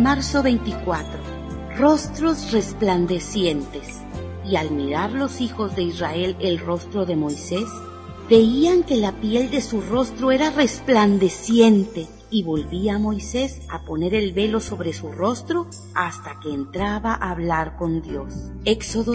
Marzo 24. Rostros resplandecientes. Y al mirar los hijos de Israel el rostro de Moisés, veían que la piel de su rostro era resplandeciente, y volvía Moisés a poner el velo sobre su rostro hasta que entraba a hablar con Dios. Éxodo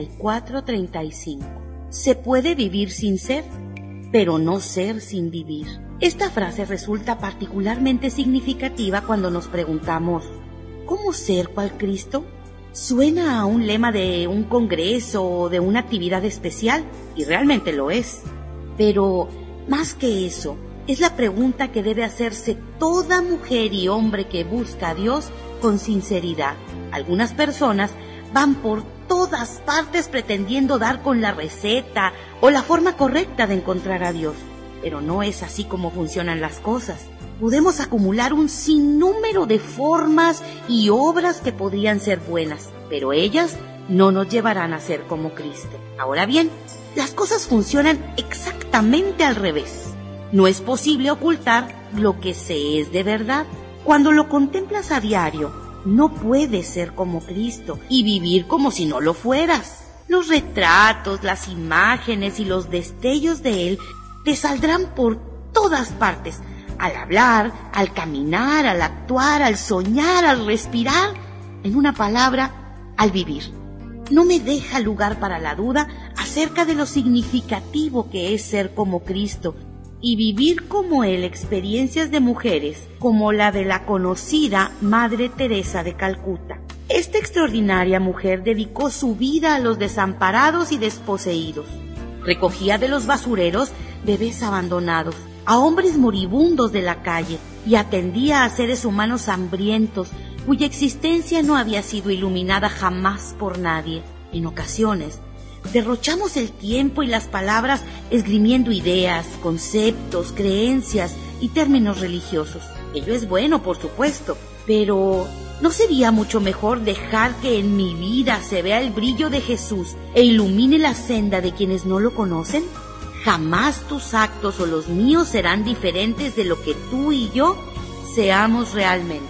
34:35. Se puede vivir sin ser, pero no ser sin vivir. Esta frase resulta particularmente significativa cuando nos preguntamos, ¿cómo ser cual Cristo? Suena a un lema de un congreso o de una actividad especial, y realmente lo es. Pero, más que eso, es la pregunta que debe hacerse toda mujer y hombre que busca a Dios con sinceridad. Algunas personas van por todas partes pretendiendo dar con la receta o la forma correcta de encontrar a Dios. Pero no es así como funcionan las cosas. Podemos acumular un sinnúmero de formas y obras que podrían ser buenas, pero ellas no nos llevarán a ser como Cristo. Ahora bien, las cosas funcionan exactamente al revés. No es posible ocultar lo que se es de verdad. Cuando lo contemplas a diario, no puedes ser como Cristo y vivir como si no lo fueras. Los retratos, las imágenes y los destellos de Él te saldrán por todas partes, al hablar, al caminar, al actuar, al soñar, al respirar, en una palabra, al vivir. No me deja lugar para la duda acerca de lo significativo que es ser como Cristo y vivir como Él experiencias de mujeres como la de la conocida Madre Teresa de Calcuta. Esta extraordinaria mujer dedicó su vida a los desamparados y desposeídos. Recogía de los basureros bebés abandonados, a hombres moribundos de la calle, y atendía a seres humanos hambrientos cuya existencia no había sido iluminada jamás por nadie. En ocasiones, derrochamos el tiempo y las palabras esgrimiendo ideas, conceptos, creencias y términos religiosos. Ello es bueno, por supuesto, pero ¿no sería mucho mejor dejar que en mi vida se vea el brillo de Jesús e ilumine la senda de quienes no lo conocen? Jamás tus actos o los míos serán diferentes de lo que tú y yo seamos realmente.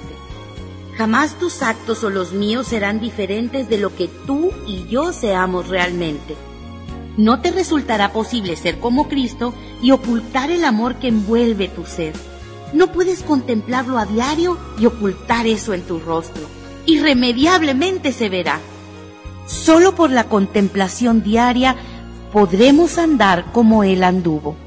Jamás tus actos o los míos serán diferentes de lo que tú y yo seamos realmente. No te resultará posible ser como Cristo y ocultar el amor que envuelve tu ser. No puedes contemplarlo a diario y ocultar eso en tu rostro. Irremediablemente se verá. Solo por la contemplación diaria podremos andar como Él anduvo.